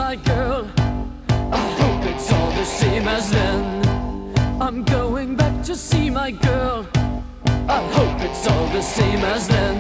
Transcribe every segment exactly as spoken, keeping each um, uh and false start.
my girl. I hope it's all the same as then. I'm going back to see my girl. I hope it's all the same as then.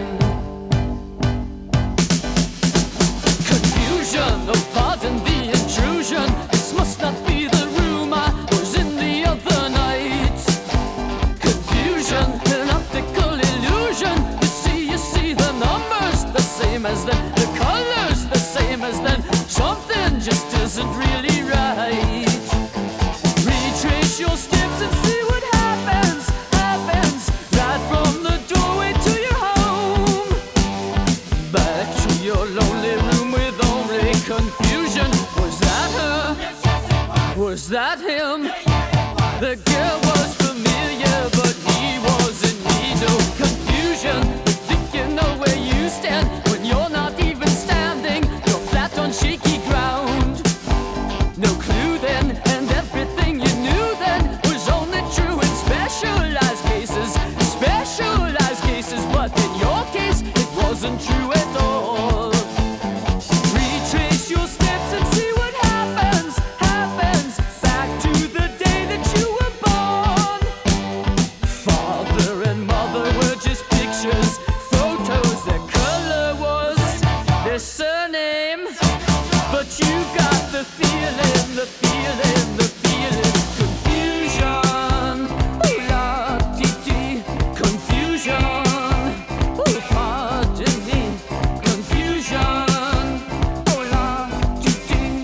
Confusion, oh pardon the intrusion. This must not be the room I was in the other night. Confusion, an optical illusion. You see, you see the numbers the same as then, the colors the same as then. Something just isn't really right. Retrace your steps and see what happens, happens right from the doorway to your home. Back to your lonely room with only confusion. Was that her? Was that him? The girl was familiar, but he wasn't me. No confusion, you think you know where you stand when you're not even standing. You're flat on shaky ground. No clue then, and everything you knew then was only true in specialized cases, specialized cases. But in your case, it wasn't true at all. Retrace your steps and see what happens, happens back to the day that you were born. Father and mother were just pictures, photos. Their color was their surname. But you got the feeling, the feeling, the feeling. Confusion, ooh la dee dee. Confusion, ooh pardon me. Confusion, ooh la dee dee.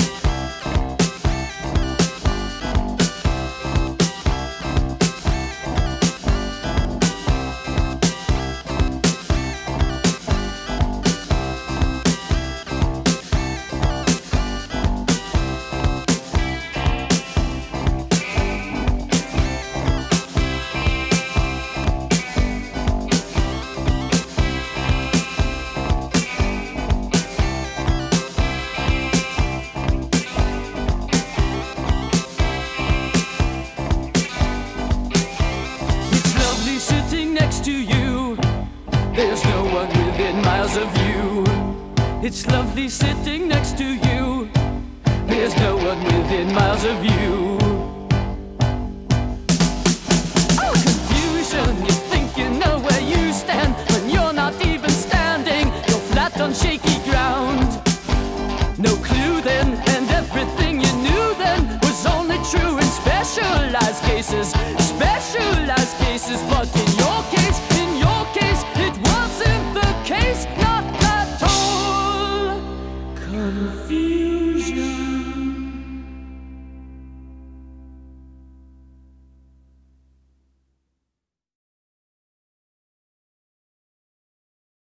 It's lovely sitting next to you. There's no one within miles of you. It's lovely sitting next to you. There's no one within miles of you. Oh, confusion, you think you know where you stand when you're not even standing. You're flat on shaky ground. No clue then, and everything you knew then was only true in specialized cases,